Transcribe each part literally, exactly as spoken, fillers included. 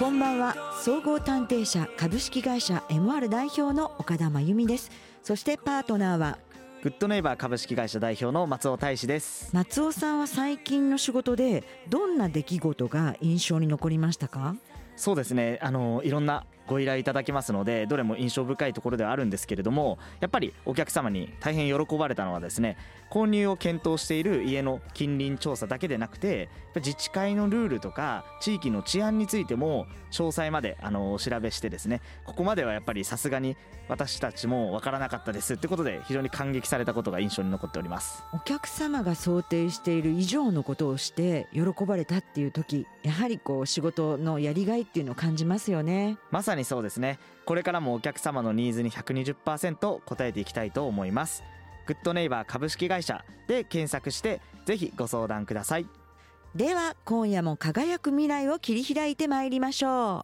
こんばんは。総合探偵社株式会社 エムアール 代表の岡田真由美です。そしてパートナーはグッドネイバー株式会社代表の松尾大志です。 松尾さんは最近の仕事でどんな出来事が印象に残りましたか？ そうですね、あのいろんなご依頼いただきますので、どれも印象深いところではあるんですけれども、やっぱりお客様に大変喜ばれたのはですね、購入を検討している家の近隣調査だけでなくて、自治会のルールとか地域の治安についても詳細まであのお調べしてですね、ここまではやっぱりさすがに私たちも分からなかったですってことで非常に感激されたことが印象に残っております。 お客様が想定している以上のことをして喜ばれたっていう時、やはりこう仕事のやりがいっていうのを感じますよね。 まさにそうですね。これからもお客様のニーズに ひゃくにじゅっパーセント 応えていきたいと思います。グッドネイバー株式会社で検索してぜひご相談ください。 では今夜も輝く未来を切り開いてまいりましょ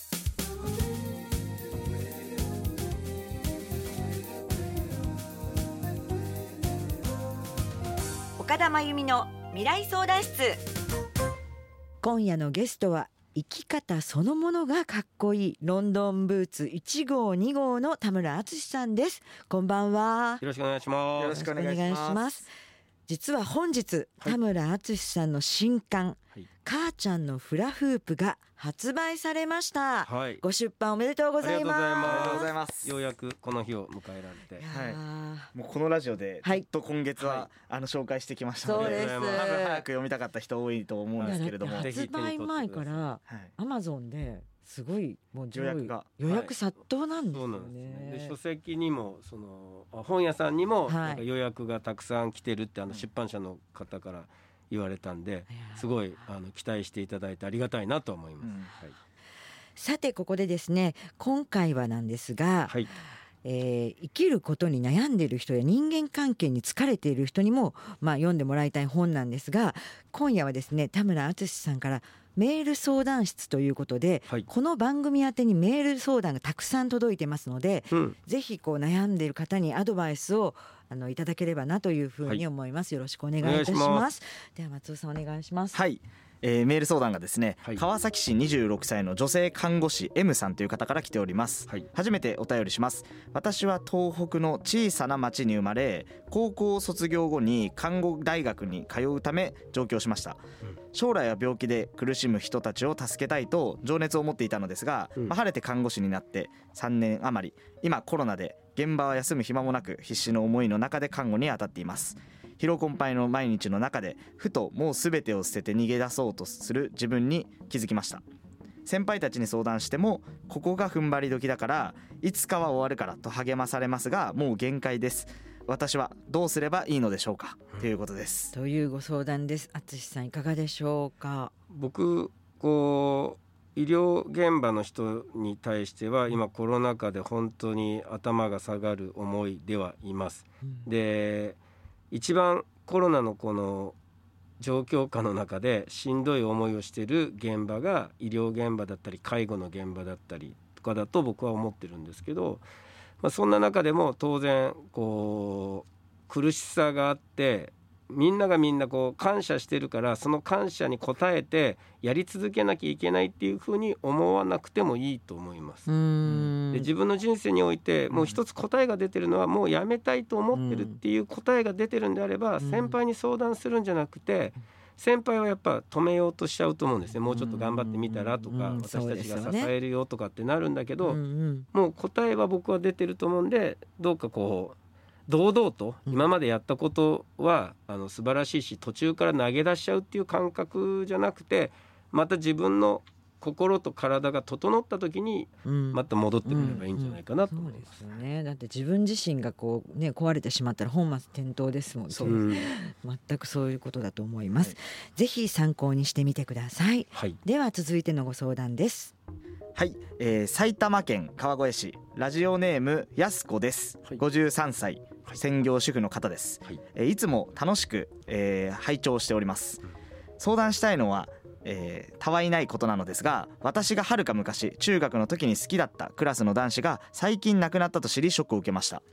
う。岡田真由美の未来相談室。今夜のゲストは生き方そのものがかっこいいロンドンブーツいち号に号の田村敦さんです。こんばんは。 よろしくお願いします。 よろしくお願いします。 実は本日、はい、田村敦さんの新刊、はい、母ちゃんのフラフープが発売されました、はい、ご出版おめでとうございます。 ありがとうございます。ようやくこの日を迎えられて、 はい、もうこのラジオでずっと今月は、はい、あの紹介してきましたので、 そうです。 多分早く読みたかった人多いと思うんですけれども、 発売前からアマゾンですごいもう上位予約が予約殺到なんですよね。はい、そうなんですね。 で書籍にもその本屋さんにもなんか予約がたくさん来てるってあの出版社の方から言われたんで、すごいあの期待していただいてありがたいなと思います。うん、はい、 さてここでですね、今回はなんですが、はい、えー、生きることに悩んでいる人や人間関係に疲れている人にも、まあ、読んでもらいたい本なんですが、今夜はですね田村敦さんからメール相談室ということで、はい、この番組宛てにメール相談がたくさん届いてますので、うん、ぜひこう悩んでいる方にアドバイスをあのいただければなというふうに思います。はい、よろしくお願いいたします。ますでは松尾さんお願いします。 はい、えー、メール相談がですね、はい、川崎市にじゅうろくさいの女性看護師 M さんという方から来ております。はい、初めてお便りします。私は東北の小さな町に生まれ、高校卒業後に看護大学に通うため上京しました。うん、将来は病気で苦しむ人たちを助けたいと情熱を持っていたのですが、うん、まあ、晴れて看護師になってさんねん余り、今コロナで現場は休む暇もなく必死の思いの中で看護に当たっています。疲労困憊の毎日の中でふともう全てを捨てて逃げ出そうとする自分に気づきました。先輩たちに相談してもここが踏ん張り時だからいつかは終わるからと励まされますが、もう限界です。私はどうすればいいのでしょうか、ということです。 というご相談です。敦さんいかがでしょうか。 僕こう医療現場の人に対しては今コロナ禍で本当に頭が下がる思いではいます。うん、で一番コロナのこの状況下の中でしんどい思いをしている現場が医療現場だったり介護の現場だったりとかだと僕は思ってるんですけど、まあ、そんな中でも当然こう苦しさがあって、みんながみんなこう感謝してるから、その感謝に応えてやり続けなきゃいけないっていうふうに思わなくてもいいと思います。うーんで自分の人生においてもう一つ答えが出てるのは、もうやめたいと思ってるっていう答えが出てるんであれば、先輩に相談するんじゃなくて、先輩はやっぱ止めようとしちゃうと思うんですね。もうちょっと頑張ってみたらとか、私たちが支えるよとかってなるんだけど、もう答えは僕は出てると思うんで、どうかこう堂々と今までやったことはあの素晴らしいし、途中から投げ出しちゃうっていう感覚じゃなくて、また自分の心と体が整った時にまた戻ってくればいいんじゃないかなと思います。 そうですよね。だって自分自身がこう、ね、壊れてしまったら本末転倒ですもんね。そうです、全くそういうことだと思います。はい、ぜひ参考にしてみてください。はい、では続いてのご相談です。 はい、えー、埼玉県川越市ラジオネームやすこです。はい、ごじゅうさんさい、専業主婦の方です。はい、えー、いつも楽しく、えー、拝聴しております。相談したいのはえー、たわいないことなのですが、私がはるか昔中学の時に好きだったクラスの男子が最近亡くなったと知りショックを受けました。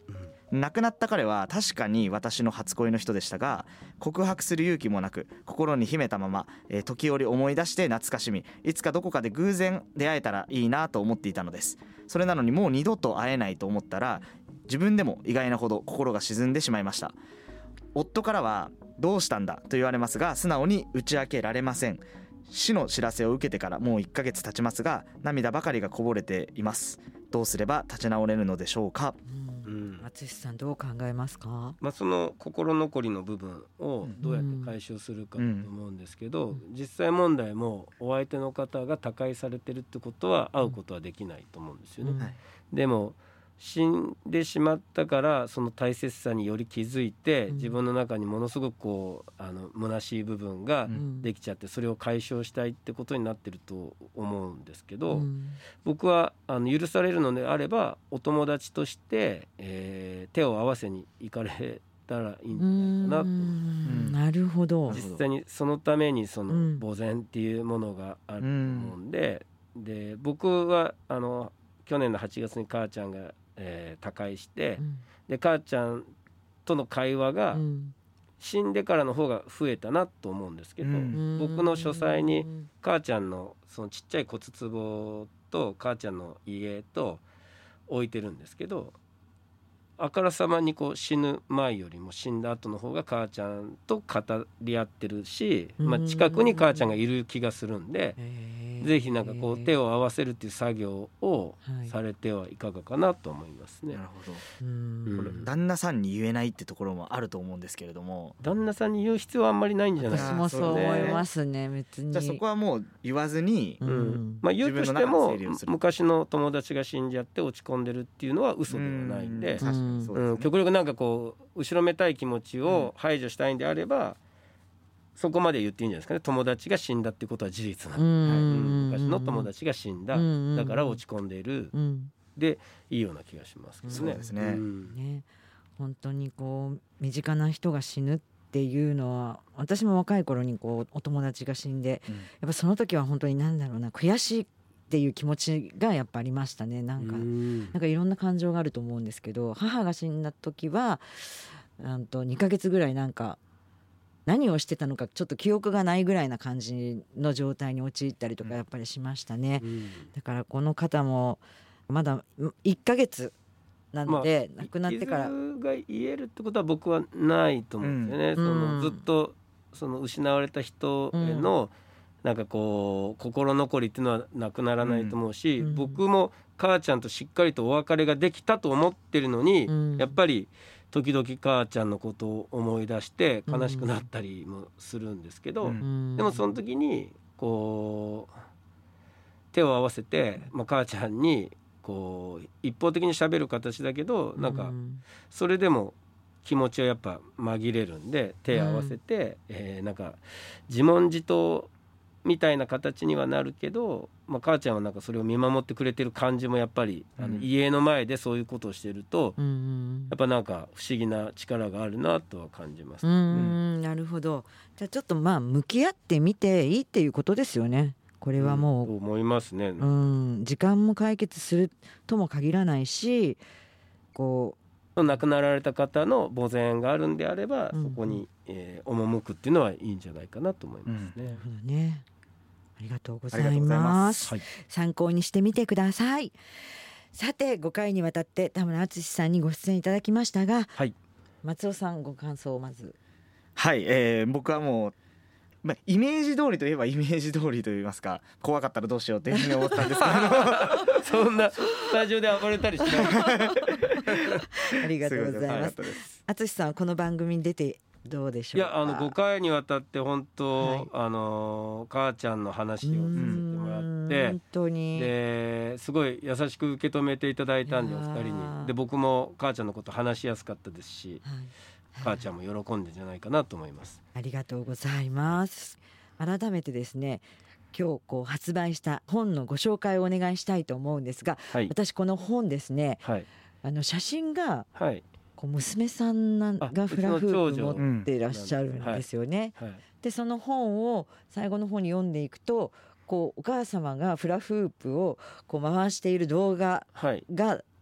亡くなった彼は確かに私の初恋の人でしたが、告白する勇気もなく心に秘めたまま、えー、時折思い出して懐かしみ、いつかどこかで偶然出会えたらいいなと思っていたのです。それなのにもう二度と会えないと思ったら、自分でも意外なほど心が沈んでしまいました。夫からはどうしたんだと言われますが、素直に打ち明けられません。死の知らせを受けてからもういっかげつ経ちますが、涙ばかりがこぼれています。どうすれば立ち直れるのでしょうか。 うん、淳さんどう考えますか。 まあ、その心残りの部分をどうやって解消するかと思うんですけど、うん、実際問題もお相手の方が他界されてるってことは会うことはできないと思うんですよね、うんはい、でも死んでしまったからその大切さにより気づいて、自分の中にものすごくこうあの虚しい部分ができちゃって、それを解消したいってことになってると思うんですけど、うん、僕はあの許されるのであればお友達として、えー、手を合わせに行かれたらいいんじゃないかなと。うん、 なるほど。 実際にそのためにその墓前っていうものがあると思うんで、うん、で僕はあの去年のはちがつに母ちゃんがえー、他界して、うん、で母ちゃんとの会話が死んでからの方が増えたなと思うんですけど、うん、僕の書斎に母ちゃんのそのちっちゃい骨壺と母ちゃんの家と置いてるんですけど、あからさまにこう死ぬ前よりも死んだ後の方が母ちゃんと語り合ってるし、まあ、近くに母ちゃんがいる気がするんで、ぜひなんかこう手を合わせるっていう作業をされてはいかがかなと思いますね。 なるほど。うん、これ旦那さんに言えないってところもあると思うんですけれども、 旦那さんに言う必要はあんまりないんじゃないですか。 私もそう思いますね。別にじゃあそこはもう言わずに、 うん、まあ、言うとしても昔の友達が死んじゃって落ち込んでるっていうのは嘘ではないんで、うんうん、極力なんかこう後ろめたい気持ちを排除したいんであれば、そこまで言っていいんじゃないですかね。友達が死んだってことは事実なんで、はい、昔の友達が死んだ、だから落ち込んでいる、でいいような気がしますけどね。 そうですね、うん、 ね、本当にこう身近な人が死ぬっていうのは、私も若い頃にこうお友達が死んで、うん、やっぱその時は本当に何だろうな、悔しいっていう気持ちがやっぱありましたね。なんか、なんかいろんな感情があると思うんですけど、母が死んだ時はなんとにかげつぐらいなんか何をしてたのかちょっと記憶がないぐらいな感じの状態に陥ったりとかやっぱりしましたね、うん、だからこの方もまだいっかげつなので、まあ、亡くなってから傷が癒えるってことは僕はないと思うんですよね、うん、そのずっとその失われた人へのなんかこう心残りっていうのはなくならないと思うし、うん、僕も母ちゃんとしっかりとお別れができたと思ってるのに、うん、やっぱり時々母ちゃんのことを思い出して悲しくなったりもするんですけど、うん、でもその時にこう手を合わせて、まあ、母ちゃんにこう一方的に喋る形だけど、なんかそれでも気持ちはやっぱ紛れるんで手を合わせて、うん、えー、なんか自問自答みたいな形にはなるけど、まあ、母ちゃんはなんかそれを見守ってくれてる感じもやっぱり、うん、あの家の前でそういうことをしてると、うん、やっぱなんか不思議な力があるなとは感じます、 うん、なるほど。じゃあちょっとまあ向き合ってみていいっていうことですよね。これはもう、 うん、思いますね、 うん、時間も解決するとも限らないし、こう亡くなられた方の墓前があるんであれば、うん、そこに、えー、赴くっていうのはいいんじゃないかなと思いますね、うん、 なるほどね。ありがとうございます、はい、参考にしてみてください。さてごかいにわたって田村淳さんにご出演いただきましたが、はい、松尾さんご感想をまず。 はい、えー、僕はもう、まあ、イメージ通りといえばイメージ通りといいますか、怖かったらどうしようっていうふうに思ったんですけどそんなスタジオで暴れたりしないありがとうございます。淳さんはこの番組に出てどうでしょうか。 いや、あのごかいにわたって本当、はい、あの母ちゃんの話をさせてもらって本当にですごい優しく受け止めていただいたんで、お二人にで僕も母ちゃんのこと話しやすかったですし、はい、母ちゃんも喜んでんじゃないかなと思います。 ありがとうございます。改めてですね、今日こう発売した本のご紹介をお願いしたいと思うんですが、はい、私この本ですね、はい、あの写真が、はい、こう娘さんがフラフープ持っていらっしゃるんですよね、はいはい、でその本を最後の方に読んでいくと、こうお母様がフラフープをこう回している動画が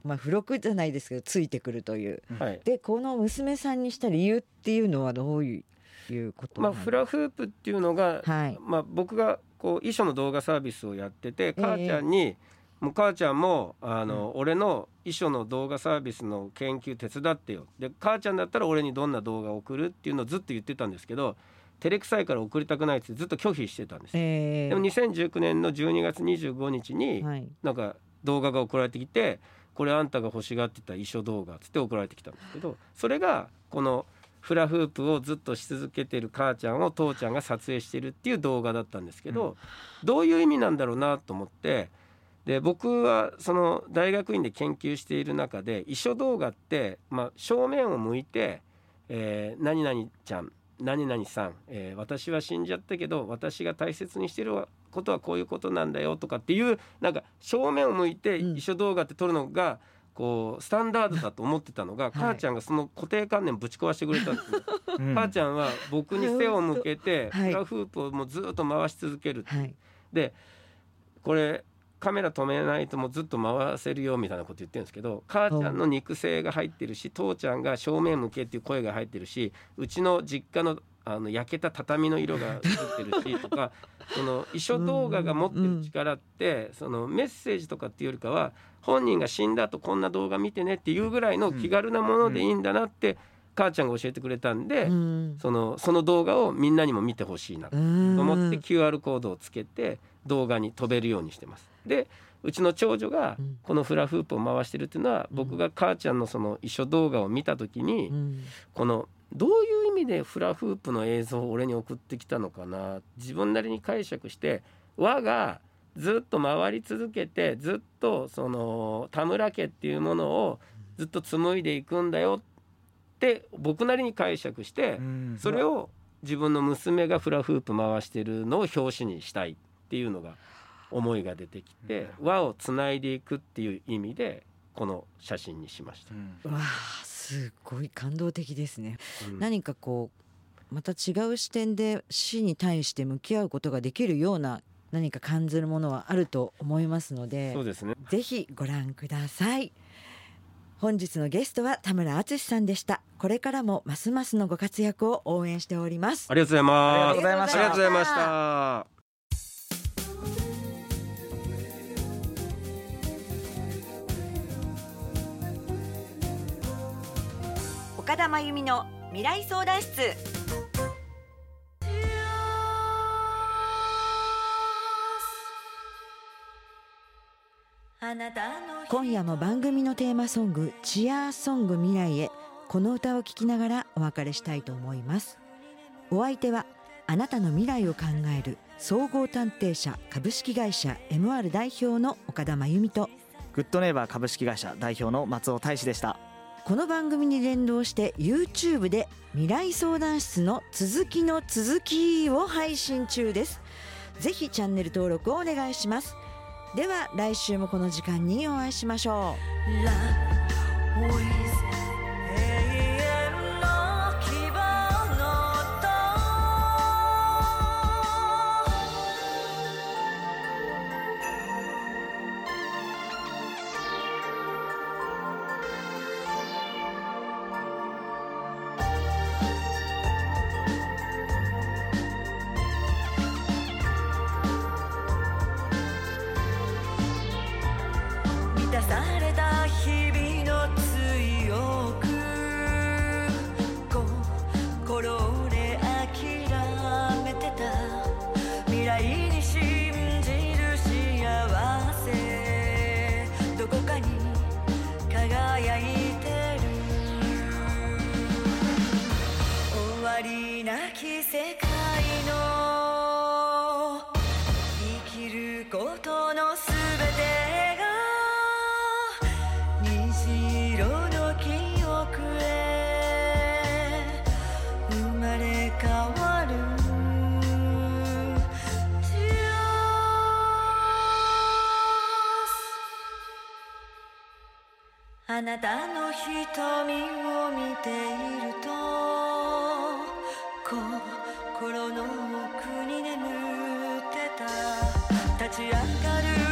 まあ、付録じゃないですけどついてくるという、 はい、 でこの娘さんにした理由っていうのはどういういうことまあ、フラフープっていうのが、 はい、 まあ、僕がこう遺書の動画サービスをやってて、母ちゃんに、えー、もう母ちゃんもあの、うん、俺の遺書の動画サービスの研究手伝ってよ、で母ちゃんだったら俺にどんな動画を送るっていうのをずっと言ってたんですけど、照れくさいから送りたくないってずっと拒否してたんです、えー、でもにせんじゅうきゅうねんのじゅうにがつにじゅうごにちに、はい、なんか動画が送られてきて、これあんたが欲しがってた遺書動画つって送られてきたんですけど、それがこのフラフープをずっとし続けてる母ちゃんを父ちゃんが撮影してるっていう動画だったんですけど、うん、どういう意味なんだろうなと思って、で僕はその大学院で研究している中で遺書動画って、まあ、正面を向いて、えー、何々ちゃん何々さん、えー、私は死んじゃったけど私が大切にしてることはこういうことなんだよとかっていう、なんか正面を向いて遺書動画って撮るのがこうスタンダードだと思ってたのが、はい、母ちゃんがその固定観念ぶち壊してくれたんですよ、うん、母ちゃんは僕に背を向けてフラフープをもうずっと回し続ける、はい、でこれカメラ止めないともうずっと回せるよみたいなこと言ってるんですけど、母ちゃんの肉声が入ってるし、父ちゃんが正面向けっていう声が入ってるし、うちの実家のあの焼けた畳の色が映ってるしとかその遺書動画が持ってる力って、そのメッセージとかっていうよりかは本人が死んだ後こんな動画見てねっていうぐらいの気軽なものでいいんだなって母ちゃんが教えてくれたんで、その、その動画をみんなにも見てほしいなと思って キューアール コードをつけて動画に飛べるようにしてます。でうちの長女がこのフラフープを回してるっていうのは、僕が母ちゃんのその遺書動画を見た時に、このどういう意味でフラフープの映像を俺に送ってきたのかな、自分なりに解釈して輪がずっと回り続けてずっとその田村家っていうものをずっと紡いでいくんだよって僕なりに解釈して、それを自分の娘がフラフープ回してるのを表紙にしたいっていうのが思いが出てきて、輪をつないでいくっていう意味でこの写真にしました、 うん、わあすごい感動的ですね、うん、何かこうまた違う視点で死に対して向き合うことができるような何か感じるものはあると思いますので、 そうですね、 ぜひご覧ください。本日のゲストは田村敦さんでした。これからもますますのご活躍を応援しております。 ありがとうございます。 ありがとうございました。 ありがとうございました。 岡田真由美の未来相談室。今夜も番組のテーマソングチアーソング未来へ、この歌を聴きながらお別れしたいと思います。お相手はあなたの未来を考える総合探偵社株式会社 エムアール 代表の岡田真由美とグッドネイバー株式会社代表の松尾大志でした。 この番組に連動して YouTube で未来相談室の続きの続きを配信中です。ぜひチャンネル登録をお願いします。では来週もこの時間にお会いしましょう。あなたの瞳を見ていると心の奥に眠ってた立ち上がる